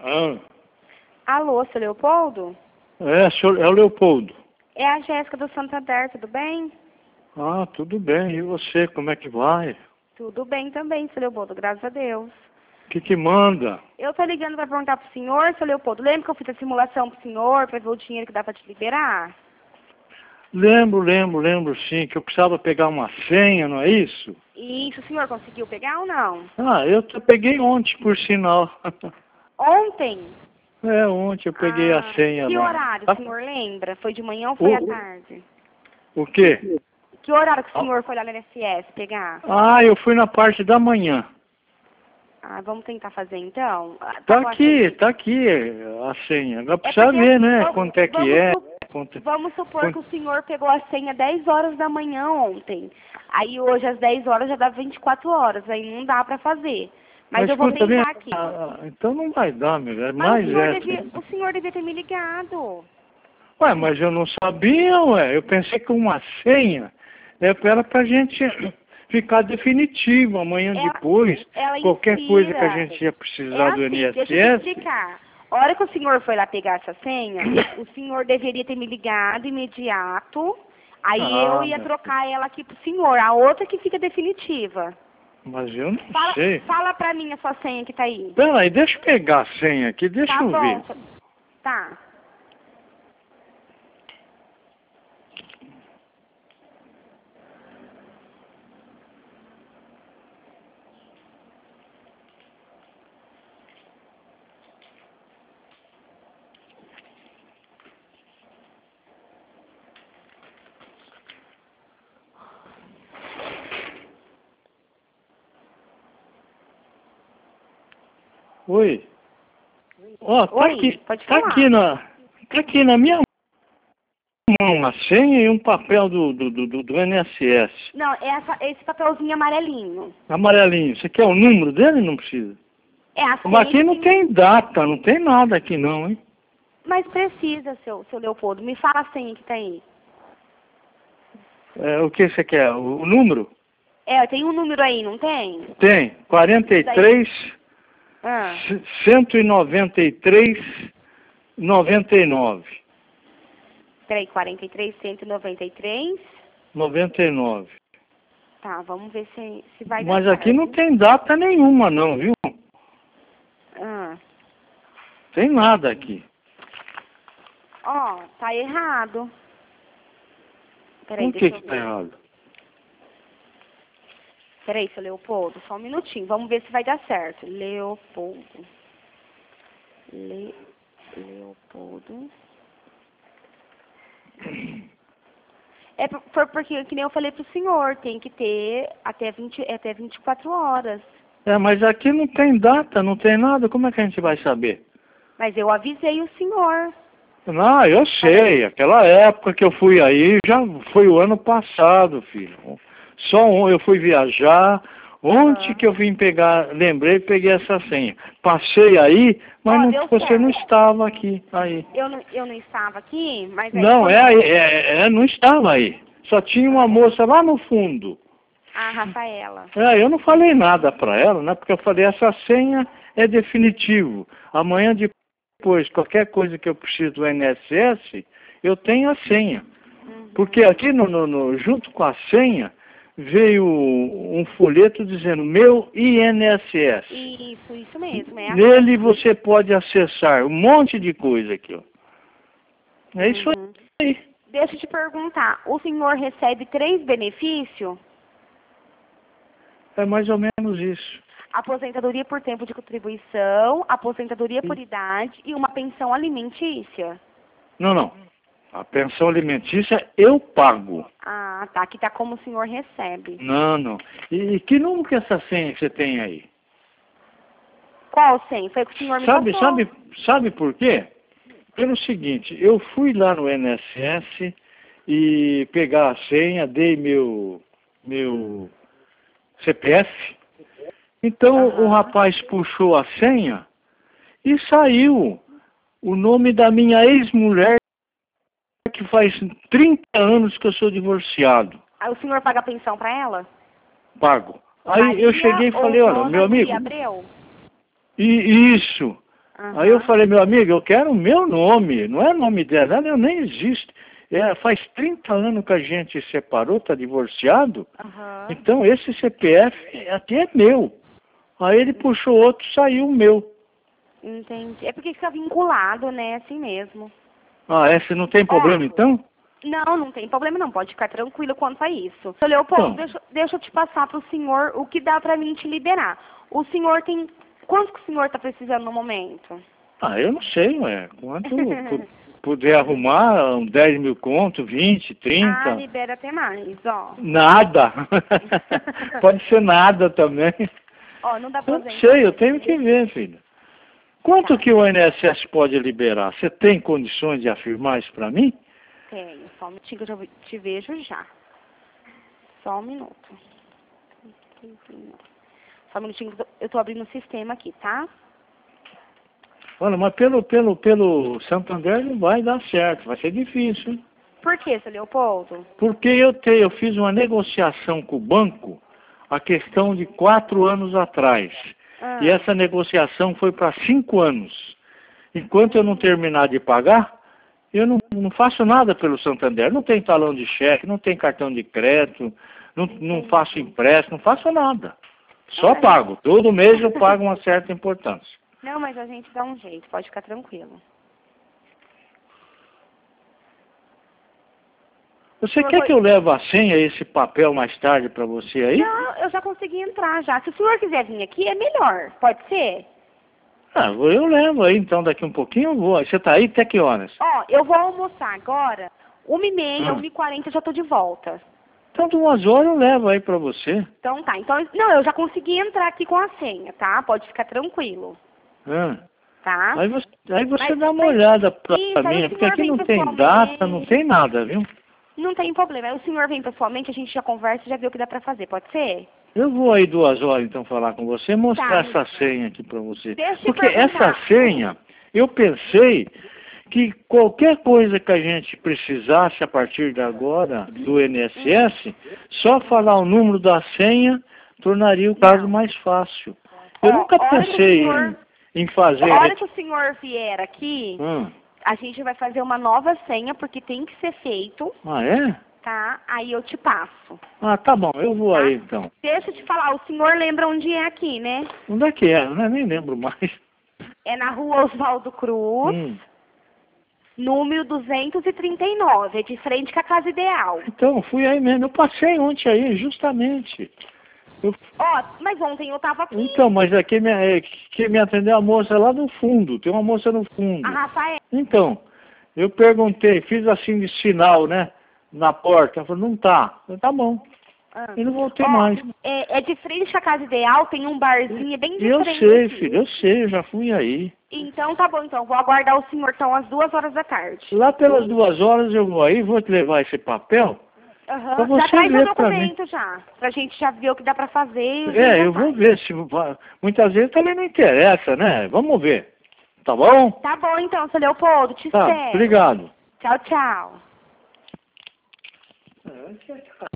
Ah, Alô, seu Leopoldo? é o Leopoldo. É a Jéssica do Santander, tudo bem? Ah, tudo bem. E você, como é que vai? Tudo bem também, seu Leopoldo, graças a Deus. O que manda? Eu tô ligando para perguntar pro senhor, seu Leopoldo, lembra que eu fiz a simulação pro senhor para ver o dinheiro que dá para te liberar? Lembro sim, que eu precisava pegar uma senha, não é isso? Isso, o senhor conseguiu pegar ou não? Ah, eu peguei ontem, por sinal. Ontem? Ontem eu peguei a senha Que lá. horário, Ah, o senhor lembra? Foi de manhã ou foi à tarde? o quê? Que horário que o senhor foi lá na NSS pegar? Ah, eu fui na parte da manhã. Ah, vamos tentar fazer então? Tá com a aqui a senha. Agora precisa porque, ver, né? vamos- Quanto é que vamos é. Vamos supor que o senhor pegou a senha 10 horas da manhã ontem. Aí hoje às 10 horas já dá 24 horas. Aí não dá para fazer. Mas eu vou escuta, tentar aqui. então não vai dar, meu velho. Mas Mais o senhor devia ter me ligado. Ué, mas eu não sabia, ué. Eu pensei que uma senha era pra gente ficar definitivo amanhã depois. Ela Qualquer coisa que a inspira. gente ia precisar do Deixa eu te INSS. explicar. A hora que o senhor foi lá pegar essa senha, o senhor deveria ter me ligado imediato. Aí eu ia Meu, trocar ela aqui pro senhor. A outra que fica definitiva. mas eu não sei. Fala pra mim a sua senha que tá aí. Peraí, deixa eu pegar a senha aqui, deixa Tá eu ver. bom. Tá. Oi. Ó, tá Oi, aqui. pode Tá falar. aqui na minha mão a senha e um papel do INSS. Não, esse papelzinho amarelinho. Amarelinho. Você quer o número dele? Não precisa. É a senha. Mas aqui não tem data, não tem nada aqui não, hein? Mas precisa, seu Leopoldo. Me fala a senha que tá aí. O que você quer? O número? Tem um número aí, não tem? Tem. 43, Ah. 193, 99. Peraí, 43, 193. 99. Tá, vamos ver se vai dar Mas certo. aqui não tem data nenhuma não, viu? Ah. Tem nada aqui. Ó, tá errado. Peraí, Por que deixa eu tá ver. errado? Peraí, seu Leopoldo, só um minutinho. Vamos ver se vai dar certo. Leopoldo. Leopoldo. Foi porque, que nem eu falei pro senhor, tem que ter até 24 horas. Mas aqui não tem data, não tem nada. Como é que a gente vai saber? Mas eu avisei o senhor. Não, eu sei. Aquela época que eu fui aí já foi o ano passado, filho. Eu fui viajar. Ontem que eu vim pegar, lembrei, peguei essa senha. Passei aí, mas você não estava aqui. Aí. Eu não estava aqui, mas... Não, não estava aí. Só tinha uma moça lá no fundo. A Rafaela. Eu não falei nada para ela, né? Porque eu falei, essa senha é definitivo. Amanhã depois, qualquer coisa que eu preciso do INSS, eu tenho a senha. Porque aqui junto com a senha, veio um folheto dizendo meu INSS. Isso mesmo. Nele você pode acessar um monte de coisa aqui, ó. É isso aí. Deixa eu te perguntar, o senhor recebe 3 benefícios? É mais ou menos isso. Aposentadoria por tempo de contribuição, aposentadoria por idade e uma pensão alimentícia? Não. A pensão alimentícia eu pago. Ah, tá. Aqui tá como o senhor recebe. Não. E que número que é essa senha que você tem aí? Qual senha? Foi que o senhor me passou. Sabe por quê? Pelo seguinte, eu fui lá no INSS e pegar a senha, dei meu CPF. Então o rapaz puxou a senha e saiu o nome da minha ex-mulher, que faz 30 anos que eu sou divorciado. Aí o senhor paga pensão para ela? Pago. Aí eu cheguei e falei, olha, meu amigo... Abreu? Isso. Aí eu falei, meu amigo, eu quero o meu nome, não é o nome dela, ela nem existe. Faz 30 anos que a gente se separou, tá divorciado, então esse CPF aqui é meu. Aí ele puxou outro, saiu o meu. Entendi. É porque fica vinculado, né, assim mesmo. Ah, esse não tem problema então? Não, não tem problema não, pode ficar tranquilo quanto a isso. Seu Leopoldo, deixa eu te passar pro senhor o que dá pra mim te liberar. O senhor tem... Quanto que o senhor tá precisando no momento? Ah, eu não sei, ué. Quanto puder arrumar, 10 mil conto, 20, 30. Ah, libera até mais, ó. Nada. Pode ser nada também. Ó, não dá pra não sei, eu tenho que ver, filho. Quanto que o INSS pode liberar? Você tem condições de afirmar isso pra mim? Tenho. Só um minutinho que eu já te vejo já. Só um minuto. Só um minutinho que eu tô abrindo o sistema aqui, tá? Olha, mas pelo Santander não vai dar certo, vai ser difícil, hein? Por que, seu Leopoldo? Porque eu fiz uma negociação com o banco a questão de 4 anos atrás. E essa negociação foi para 5 anos. Enquanto eu não terminar de pagar, eu não faço nada pelo Santander. Não tem talão de cheque, não tem cartão de crédito, não faço empréstimo, não faço nada. Só pago. Todo mês eu pago uma certa importância. Não, mas a gente dá um jeito, pode ficar tranquilo. Você quer que eu leve a senha, esse papel mais tarde para você aí? Não, eu já consegui entrar já. Se o senhor quiser vir aqui, é melhor. Pode ser? Ah, eu levo aí, então daqui um pouquinho eu vou. Você tá aí até que horas? Ó, eu vou almoçar agora. 1h30, 1h40 eu já tô de volta. Então, 2 horas eu levo aí pra você. Então tá. Então, não, eu já consegui entrar aqui com a senha, tá? Pode ficar tranquilo. Tá? Aí você dá uma olhada pra mim, porque aqui não tem data, não tem nada, viu? Não tem problema. Aí o senhor vem pessoalmente, a gente já conversa e já vê o que dá pra fazer. Pode ser? Eu vou aí 2 horas então falar com você, mostrar essa senha aqui pra você. Porque essa senha, eu pensei que qualquer coisa que a gente precisasse a partir de agora do INSS, só falar o número da senha tornaria o caso mais fácil. Eu nunca pensei em fazer... A hora que o senhor vier aqui, a gente vai fazer uma nova senha, porque tem que ser feito. Ah, é? Tá? Aí eu te passo. Ah, tá bom, eu vou aí então. Deixa eu te falar, o senhor lembra onde é aqui, né? Onde é que é? Eu nem lembro mais. É na rua Oswaldo Cruz, número 239, é de frente com a Casa Ideal. Então, fui aí mesmo, eu passei ontem aí, justamente. Ó, mas ontem eu tava aqui. Então, mas aqui quem me atendeu a moça lá no fundo, tem uma moça no fundo. A Rafael. Então, eu perguntei, fiz assim de sinal, né, na porta, ela falou, não tá. Eu, tá bom. E não voltei mais. É de frente com a Casa Ideal, tem um barzinho, é bem de eu frente. Eu sei, filho, eu sei, eu já fui aí. Então tá bom, então, vou aguardar o senhor, então, às 2 horas da tarde. Lá pelas 2 horas eu vou aí, vou te levar esse papel. Pra você já traz ver o documento já, pra gente já ver o que dá pra fazer. Eu vou ver, muitas vezes também não interessa, né? Vamos ver, tá bom? Tá bom então, seu Leopoldo, te espero. Obrigado. Tchau, tchau.